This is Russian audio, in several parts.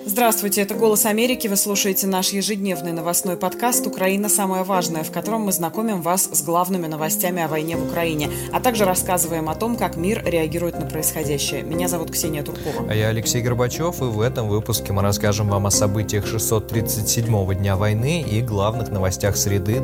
Здравствуйте, это «Голос Америки». Вы слушаете наш ежедневный новостной подкаст «Украина. Самое важное», в котором мы знакомим вас с главными новостями о войне в Украине, а также рассказываем о том, как мир реагирует на происходящее. Меня зовут Ксения Туркова. А я Алексей Горбачев, и в этом выпуске мы расскажем вам о событиях 637-го дня войны и главных новостях среды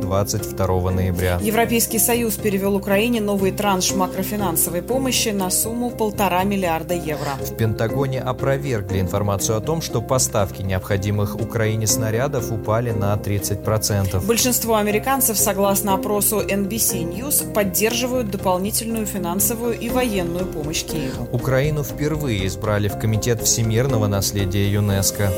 22 ноября. Европейский Союз перевел Украине новый транш макрофинансовой помощи на сумму 1,5 миллиарда евро. В Пентагоне опровергли информацию о том, что поставки необходимых Украине снарядов упали на 30%. Большинство американцев, согласно опросу NBC News, поддерживают дополнительную финансовую и военную помощь Киеву. Украину впервые избрали в Комитет всемирного наследия ЮНЕСКО.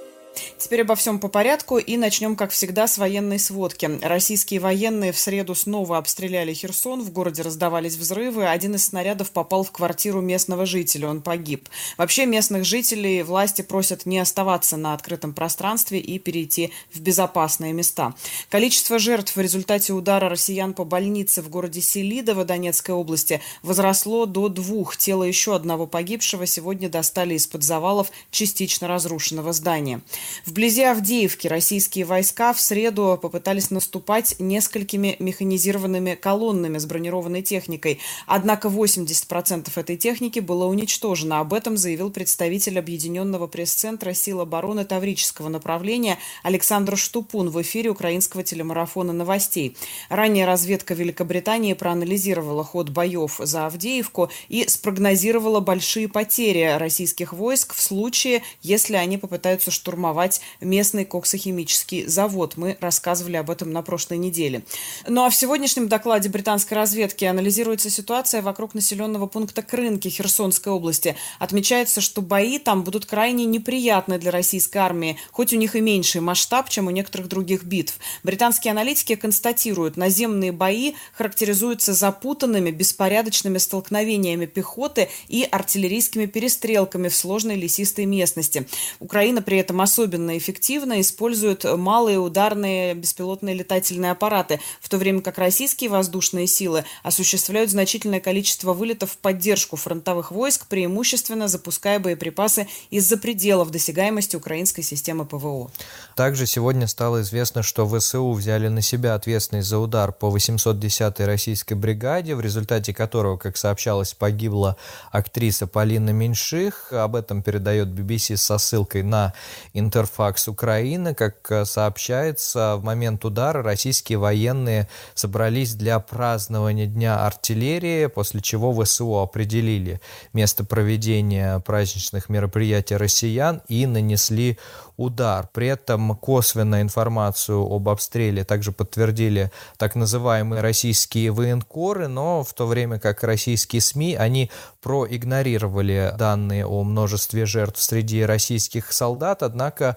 Теперь обо всем по порядку и начнем, как всегда, с военной сводки. Российские военные в среду снова обстреляли Херсон, в городе раздавались взрывы, один из снарядов попал в квартиру местного жителя, он погиб. Вообще местных жителей власти просят не оставаться на открытом пространстве и перейти в безопасные места. Количество жертв в результате удара россиян по больнице в городе Селидово Донецкой области возросло до 2. Тело еще одного погибшего сегодня достали из-под завалов частично разрушенного здания. Вблизи Авдеевки российские войска в среду попытались наступать несколькими механизированными колоннами с бронированной техникой. Однако 80% этой техники было уничтожено. Об этом заявил представитель Объединенного пресс-центра сил обороны Таврического направления Александр Штупун в эфире украинского телемарафона новостей. Ранее разведка Великобритании проанализировала ход боев за Авдеевку и спрогнозировала большие потери российских войск в случае, если они попытаются штурмовать местный коксохимический завод. Мы рассказывали об этом на прошлой неделе. Ну а в сегодняшнем докладе британской разведки анализируется ситуация вокруг населенного пункта Крынки Херсонской области. Отмечается, что бои там будут крайне неприятны для российской армии, хоть у них и меньший масштаб, чем у некоторых других битв. Британские аналитики констатируют, наземные бои характеризуются запутанными, беспорядочными столкновениями пехоты и артиллерийскими перестрелками в сложной лесистой местности. Украина при этом особенно эффективно используют малые ударные беспилотные летательные аппараты, в то время как российские воздушные силы осуществляют значительное количество вылетов в поддержку фронтовых войск, преимущественно запуская боеприпасы из-за пределов досягаемости украинской системы ПВО. Также сегодня стало известно, что ВСУ взяли на себя ответственность за удар по 810-й российской бригаде, в результате которого, как сообщалось, погибла актриса Полина Меньших. Об этом передает BBC со ссылкой на Интерфакс Украины. Как сообщается, в момент удара российские военные собрались для празднования Дня артиллерии, после чего ВСУ определили место проведения праздничных мероприятий россиян и нанесли удар. При этом косвенно информацию об обстреле также подтвердили так называемые российские военкоры, но в то время как российские СМИ, они проигнорировали данные о множестве жертв среди российских солдат, однако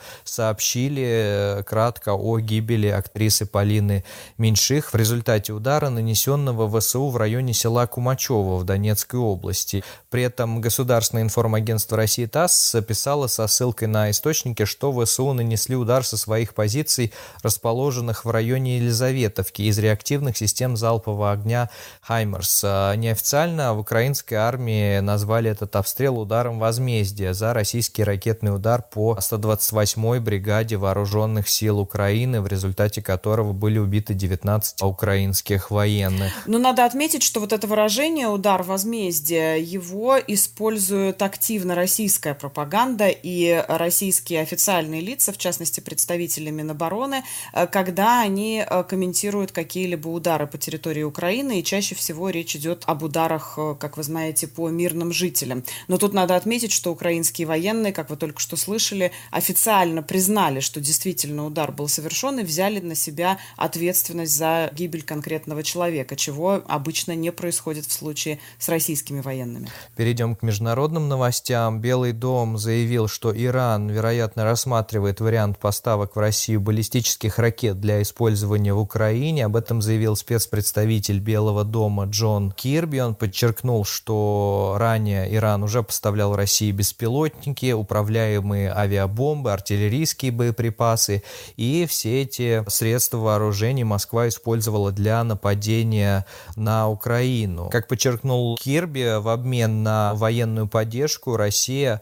сообщили кратко о гибели актрисы Полины Меньших в результате удара, нанесенного ВСУ в районе села Кумачево в Донецкой области. При этом Государственное информагентство России ТАСС писало со ссылкой на источники, что ВСУ нанесли удар со своих позиций, расположенных в районе Елизаветовки, из реактивных систем залпового огня «Хаймерс». Неофициально в украинской армии назвали этот обстрел ударом возмездия за российский ракетный удар по 128-й бригаде вооруженных сил Украины, в результате которого были убиты 19 украинских военных. Но надо отметить, что вот это выражение «удар возмездия», его использует активно российская пропаганда и российские официальные лица, в частности представители Минобороны, когда они комментируют какие-либо удары по территории Украины, и чаще всего речь идет об ударах, как вы знаете, по мирным жителям. Но тут надо отметить, что украинские военные, как вы только что слышали, официально признали, что действительно удар был совершен и взяли на себя ответственность за гибель конкретного человека, чего обычно не происходит в случае с российскими военными. Перейдем к международным новостям. Белый дом заявил, что Иран, вероятно, рассматривает вариант поставок в Россию баллистических ракет для использования в Украине. Об этом заявил спецпредставитель Белого дома Джон Кирби. Он подчеркнул, что ранее Иран уже поставлял России беспилотники, управляемые авиабомбы, артиллерийские боеприпасы, и все эти средства вооружения Москва использовала для нападения на Украину. Как подчеркнул Кирби, в обмен на военную поддержку Россия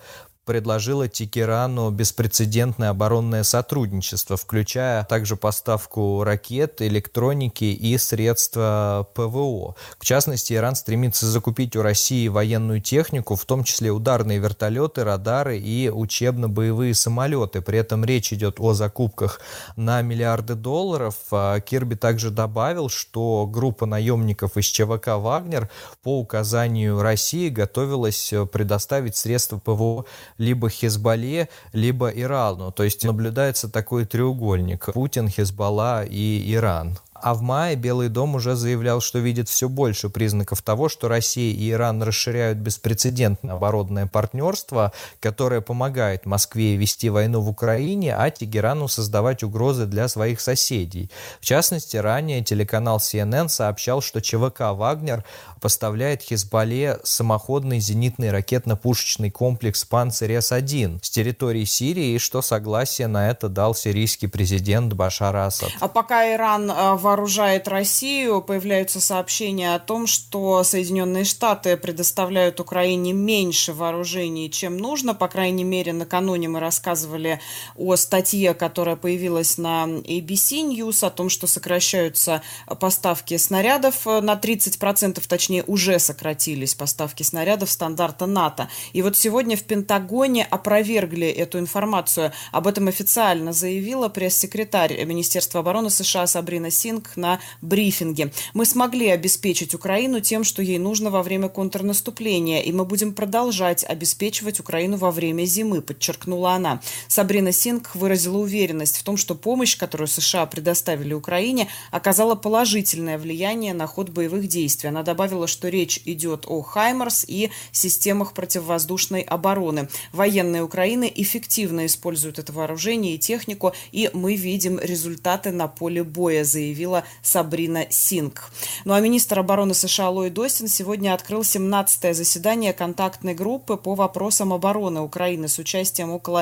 предложила Тегерану беспрецедентное оборонное сотрудничество, включая также поставку ракет, электроники и средства ПВО. В частности, Иран стремится закупить у России военную технику, в том числе ударные вертолеты, радары и учебно-боевые самолеты. При этом речь идет о закупках на миллиарды долларов. Кирби также добавил, что группа наемников из ЧВК «Вагнер» по указанию России готовилась предоставить средства ПВО либо Хезболле, либо Ирану. То есть наблюдается такой треугольник: Путин, Хезболла и Иран. А в мае Белый дом уже заявлял, что видит все больше признаков того, что Россия и Иран расширяют беспрецедентное оборонное партнерство, которое помогает Москве вести войну в Украине, а Тегерану создавать угрозы для своих соседей. В частности, ранее телеканал CNN сообщал, что ЧВК «Вагнер» поставляет Хезболле самоходный зенитный ракетно-пушечный комплекс «Панцирь-С-1» с территории Сирии, и что согласие на это дал сирийский президент Башар Асад. А пока Иран вооружает Россию, появляются сообщения о том, что Соединенные Штаты предоставляют Украине меньше вооружений, чем нужно. По крайней мере, накануне мы рассказывали о статье, которая появилась на ABC News, о том, что сокращаются поставки снарядов на 30%, точнее, уже сократились поставки снарядов стандарта НАТО. И вот сегодня в Пентагоне опровергли эту информацию. Об этом официально заявила пресс-секретарь Министерства обороны США Сабрина Сингх на брифинге. «Мы смогли обеспечить Украину тем, что ей нужно во время контрнаступления, и мы будем продолжать обеспечивать Украину во время зимы», подчеркнула она. Сабрина Сингх выразила уверенность в том, что помощь, которую США предоставили Украине, оказала положительное влияние на ход боевых действий. Она добавила, что речь идет о «Хаймарс» и системах противовоздушной обороны. Военные Украины эффективно используют это вооружение и технику, и мы видим результаты на поле боя, заявила Сабрина Сингх. Ну а министр обороны США Ллойд Остин сегодня открыл 17-е заседание контактной группы по вопросам обороны Украины с участием около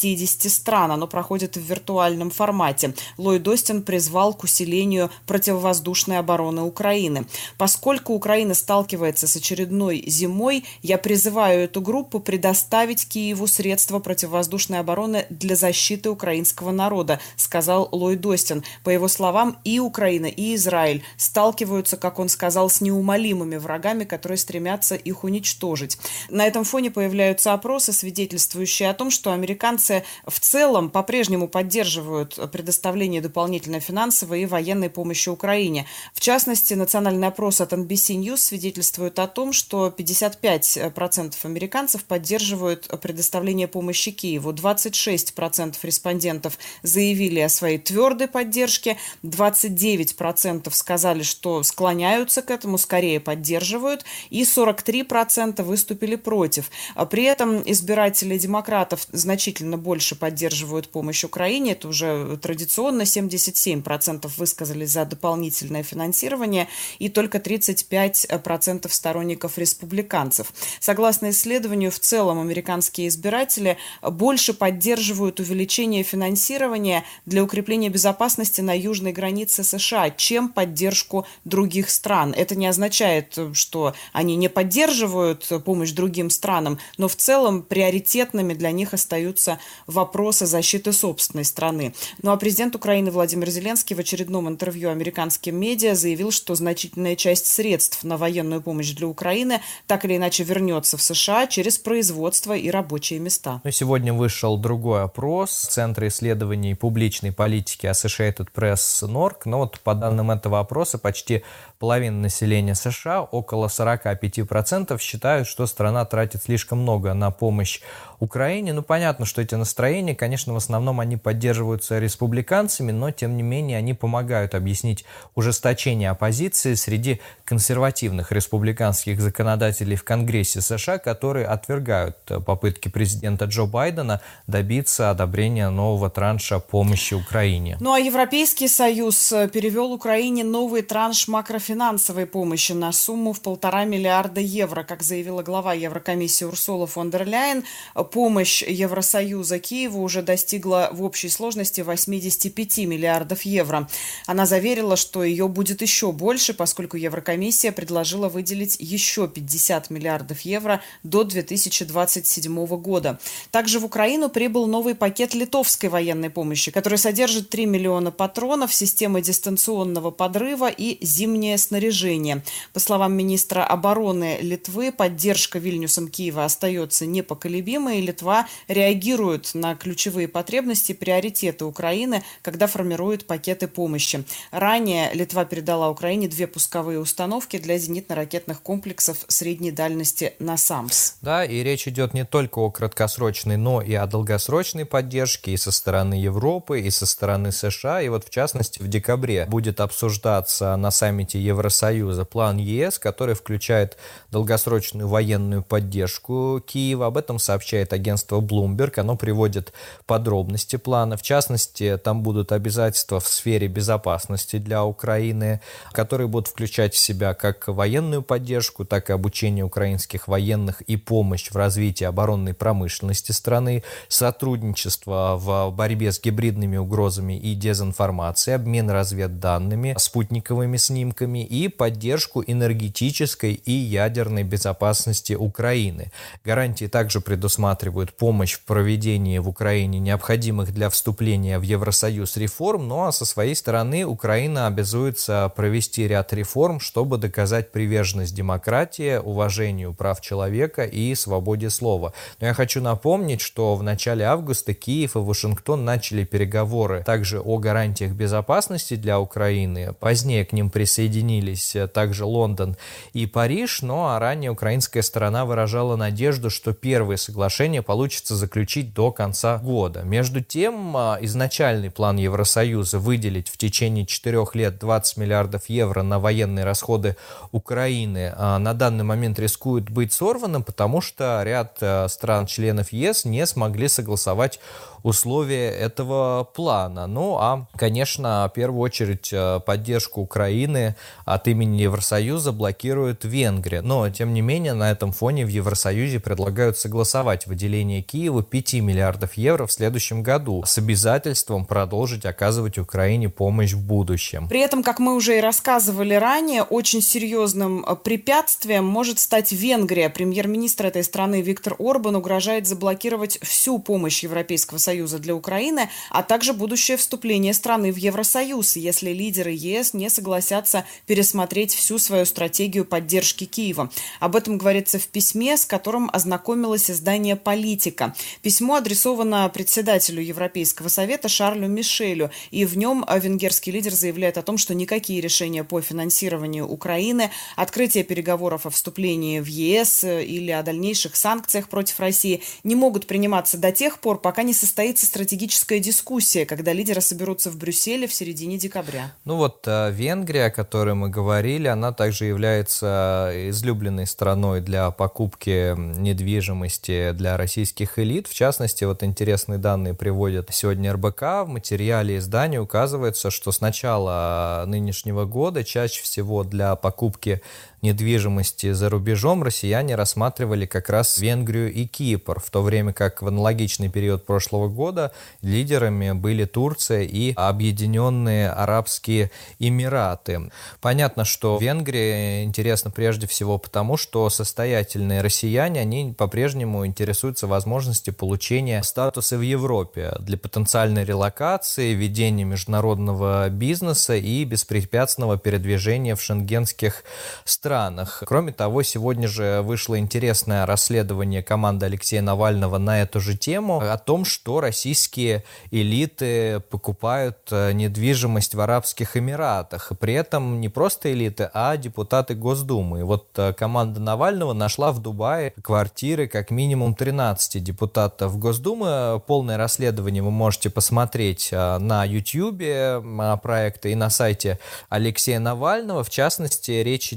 50 стран. Оно проходит в виртуальном формате. Ллойд Остин призвал к усилению противовоздушной обороны Украины. Поскольку Украина сталкивается с очередной зимой, я призываю эту группу предоставить Киеву средства противовоздушной обороны для защиты украинского народа, сказал Ллойд Остин. По его словам, и Украина, и Израиль сталкиваются, как он сказал, с неумолимыми врагами, которые стремятся их уничтожить. На этом фоне появляются опросы, свидетельствующие о том, что американцы в целом по-прежнему поддерживают предоставление дополнительной финансовой и военной помощи Украине. В частности, национальный опрос от NBC News свидетельствует о том, что 55% американцев поддерживают предоставление помощи Киеву. 26% респондентов заявили о своей твердой поддержке, 29% сказали, что склоняются к этому, скорее поддерживают, и 43% выступили против. При этом избиратели демократов значительно больше поддерживают помощь Украине. Это уже традиционно. 77% высказались за дополнительное финансирование и только 35% сторонников республиканцев. Согласно исследованию, в целом американские избиратели больше поддерживают увеличение финансирования для укрепления безопасности на южной границе США, чем поддержку других стран. Это не означает, что они не поддерживают помощь другим странам, но в целом приоритетными для них остаются вопросы защиты собственной страны. Ну а президент Украины Владимир Зеленский в очередном интервью американским медиа заявил, что значительная часть средств на военную помощь для Украины так или иначе вернется в США через производство и рабочие места. Сегодня вышел другой опрос Центра исследований публичной политики Associated Press Nork. Но вот по данным этого опроса почти половина населения США, около 45%, считают, что страна тратит слишком много на помощь Украине. Ну, понятно, что эти настроения, конечно, в основном они поддерживаются республиканцами, но, тем не менее, они помогают объяснить ужесточение оппозиции среди консервативных республиканских законодателей в Конгрессе США, которые отвергают попытки президента Джо Байдена добиться одобрения нового транша помощи Украине. Ну а Европейский Союз перевел Украине новый транш макрофинансовой помощи на сумму в 1,5 миллиарда евро. Как заявила глава Еврокомиссии Урсула фон дер Ляйен, помощь Евросоюза Киеву уже достигла в общей сложности 85 миллиардов евро. Она заверила, что ее будет еще больше, поскольку Еврокомиссия предложила выделить еще 50 миллиардов евро до 2027 года. Также в Украину прибыл новый пакет литовской военной помощи, который содержит 3 миллиона патронов, системы дистанционного подрыва и зимнее снаряжение. По словам министра обороны Литвы, поддержка Вильнюсом Киева остается непоколебимой, и Литва реагирует на ключевые потребности и приоритеты Украины, когда формирует пакеты помощи. Ранее Литва передала Украине 2 пусковые установки для зенитно-ракетных комплексов средней дальности «Насамс». Да, и речь идет не только о краткосрочной, но и о долгосрочной поддержке и со стороны Европы, и со стороны США. И вот в частности в декабре будет обсуждаться на саммите Евросоюза план ЕС, который включает долгосрочную военную поддержку Киева. Об этом сообщает агентство Bloomberg. Оно приводит подробности плана. В частности, там будут обязательства в сфере безопасности для Украины, которые будут включать в себя как военную поддержку, так и обучение украинских военных и помощь в развитии оборонной промышленности страны, сотрудничество в борьбе с гибридными угрозами и дезинформацией, обмен разведданными, спутниковыми снимками и поддержку энергетической и ядерной безопасности Украины. Гарантии также предусматривают помощь в проведении в Украине необходимых для вступления в Евросоюз реформ, ну а со своей стороны Украина обязуется провести ряд реформ, чтобы доказать приверженность демократии, уважению прав человека и свободе слова. Но я хочу напомнить, что в начале августа Киев и Вашингтон начали переговоры также о гарантиях безопасности для Украины. Позднее к ним присоединились также Лондон и Париж, но ранее украинская сторона выражала надежду, что первые соглашения получится заключить до конца года. Между тем, изначальный план Евросоюза выделить в течение 4 лет 20 миллиардов евро на военные расходы Украины на данный момент рискует быть сорванным, потому что ряд стран-членов ЕС не смогли согласовать условия этого плана. Ну, а, конечно, в первую очередь поддержку Украины от имени Евросоюза блокирует Венгрия. Но, тем не менее, на этом фоне в Евросоюзе предлагают согласовать выделение Киеву 5 миллиардов евро в следующем году с обязательством продолжить оказывать Украине помощь в будущем. При этом, как мы уже и рассказывали ранее, очень серьезным препятствием может стать Венгрия. Премьер-министр этой страны Виктор Орбан угрожает заблокировать всю помощь Европейского Союза для Украины, а также будущее вступление страны в Евросоюз, если лидеры ЕС не согласятся пересмотреть всю свою стратегию поддержки Киева. Об этом говорится в письме, с которым ознакомилось издание «Политика». Письмо адресовано председателю Европейского совета Шарлю Мишелю, и в нем венгерский лидер заявляет о том, что никакие решения по финансированию Украины, открытие переговоров о вступлении в ЕС или о дальнейших санкциях против России не могут приниматься до тех пор, пока не состоится стратегическая дискуссия, когда лидеры соберутся в Брюсселе в середине декабря. Ну вот Венгрия, о которой мы говорили, она также является излюбленной страной для покупки недвижимости для российских элит. В частности, вот интересные данные приводят сегодня РБК. В материале издания указывается, что с начала нынешнего года чаще всего для покупки недвижимости за рубежом россияне рассматривали как раз Венгрию и Кипр, в то время как в аналогичный период прошлого года лидерами были Турция и Объединенные Арабские Эмираты. Понятно, что Венгрия интересна прежде всего потому, что состоятельные россияне, они по-прежнему интересуются возможностью получения статуса в Европе для потенциальной релокации, ведения международного бизнеса и беспрепятственного передвижения в шенгенских странах. Кроме того, сегодня же вышло интересное расследование команды Алексея Навального на эту же тему о том, что российские элиты покупают недвижимость в Арабских Эмиратах. И при этом не просто элиты, а депутаты Госдумы. И вот команда Навального нашла в Дубае квартиры как минимум 13 депутатов Госдумы. Полное расследование вы можете посмотреть на YouTube проекта и на сайте Алексея Навального. В частности, речь идет о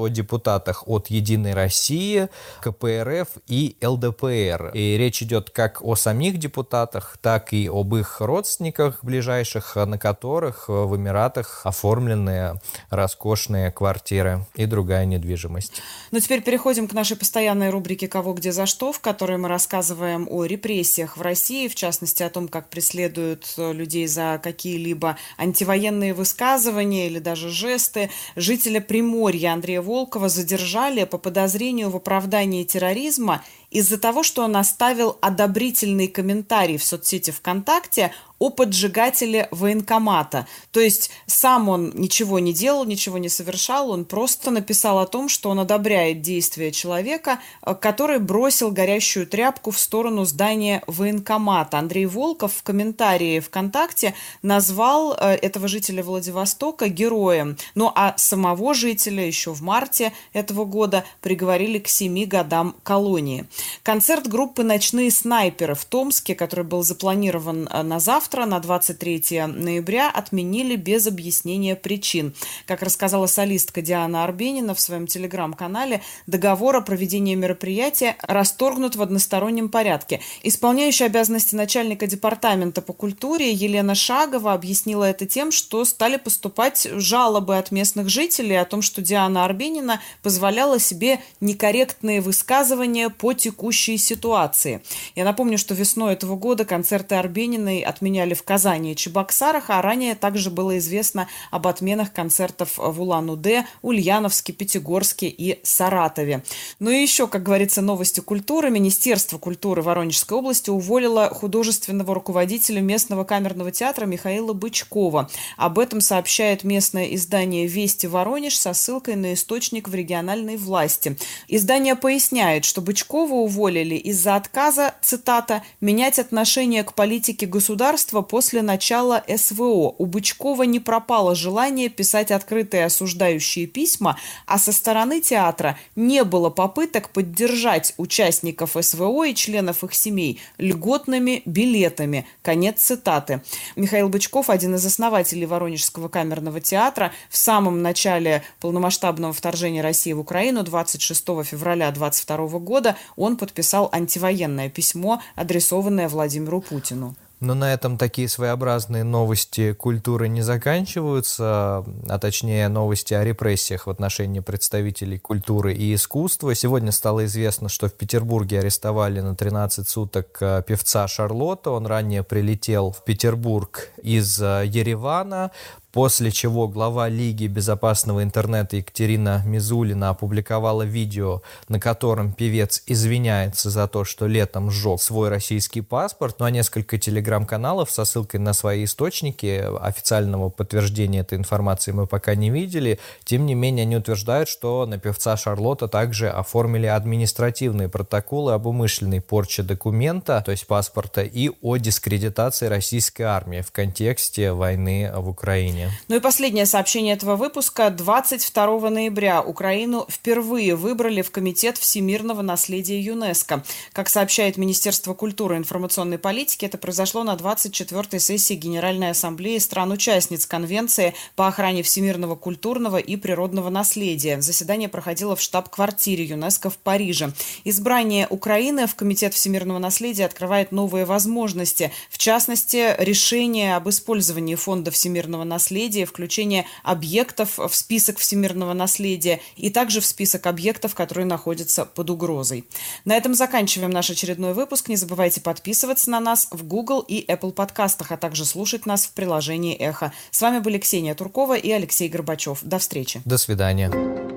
о депутатах от «Единой России», КПРФ и ЛДПР. И речь идет как о самих депутатах, так и об их родственниках ближайших, на которых в Эмиратах оформлены роскошные квартиры и другая недвижимость. Ну, теперь переходим к нашей постоянной рубрике «Кого, где, за что», в которой мы рассказываем о репрессиях в России, в частности, о том, как преследуют людей за какие-либо антивоенные высказывания или даже жесты. Жителя Приморья Андрея Волкова задержали по подозрению в оправдании терроризма из-за того, что он оставил одобрительный комментарий в соцсети ВКонтакте о поджигателе военкомата. То есть сам он ничего не делал, ничего не совершал, он просто написал о том, что он одобряет действия человека, который бросил горящую тряпку в сторону здания военкомата. Андрей Волков в комментарии ВКонтакте назвал этого жителя Владивостока героем. Ну а самого жителя еще в марте этого года приговорили к 7 годам колонии. Концерт группы «Ночные снайперы» в Томске, который был запланирован на завтра, на 23 ноября, отменили без объяснения причин. Как рассказала солистка Диана Арбенина в своем телеграм-канале, договор о проведении мероприятия расторгнут в одностороннем порядке. Исполняющая обязанности начальника департамента по культуре Елена Шагова объяснила это тем, что стали поступать жалобы от местных жителей о том, что Диана Арбенина позволяла себе некорректные высказывания по текущей ситуации. Я напомню, что весной этого года концерты Арбениной отменяли в Казани и Чебоксарах, а ранее также было известно об отменах концертов в Улан-Удэ, Ульяновске, Пятигорске и Саратове. Ну и еще, как говорится, новости культуры. Министерство культуры Воронежской области уволило художественного руководителя местного камерного театра Михаила Бычкова. Об этом сообщает местное издание «Вести Воронеж» со ссылкой на источник в региональной власти. Издание поясняет, что Бычкова уволили из-за отказа, цитата, «менять отношение к политике государства после начала СВО. У Бычкова не пропало желание писать открытые осуждающие письма, а со стороны театра не было попыток поддержать участников СВО и членов их семей льготными билетами». Конец цитаты. Михаил Бычков, один из основателей Воронежского камерного театра, в самом начале полномасштабного вторжения России в Украину 26 февраля 2022 года он подписал антивоенное письмо, адресованное Владимиру Путину. Но на этом такие своеобразные новости культуры не заканчиваются, а точнее новости о репрессиях в отношении представителей культуры и искусства. Сегодня стало известно, что в Петербурге арестовали на 13 суток певца Шарлотта. Он ранее прилетел в Петербург из Еревана, после чего глава Лиги безопасного интернета Екатерина Мизулина опубликовала видео, на котором певец извиняется за то, что летом сжег свой российский паспорт. Ну а несколько телеграм-каналов со ссылкой на свои источники, официального подтверждения этой информации мы пока не видели. Тем не менее, они утверждают, что на певца Шарлотта также оформили административные протоколы об умышленной порче документа, то есть паспорта, и о дискредитации российской армии в контексте войны в Украине. Ну и последнее сообщение этого выпуска. 22 ноября Украину впервые выбрали в Комитет всемирного наследия ЮНЕСКо. Как сообщает Министерство культуры и информационной политики, это произошло на 24-й сессии Генеральной Ассамблеи стран-участниц Конвенции по охране всемирного культурного и природного наследия. Заседание проходило в штаб-квартире ЮНЕСКо в Париже. Избрание Украины в Комитет всемирного наследия открывает новые возможности. В частности, решение об использовании Фонда всемирного наследия, включение объектов в список всемирного наследия и также в список объектов, которые находятся под угрозой. На этом заканчиваем наш очередной выпуск. Не забывайте подписываться на нас в Google и Apple подкастах, а также слушать нас в приложении «Эхо». С вами были Ксения Туркова и Алексей Горбачев. До встречи. До свидания.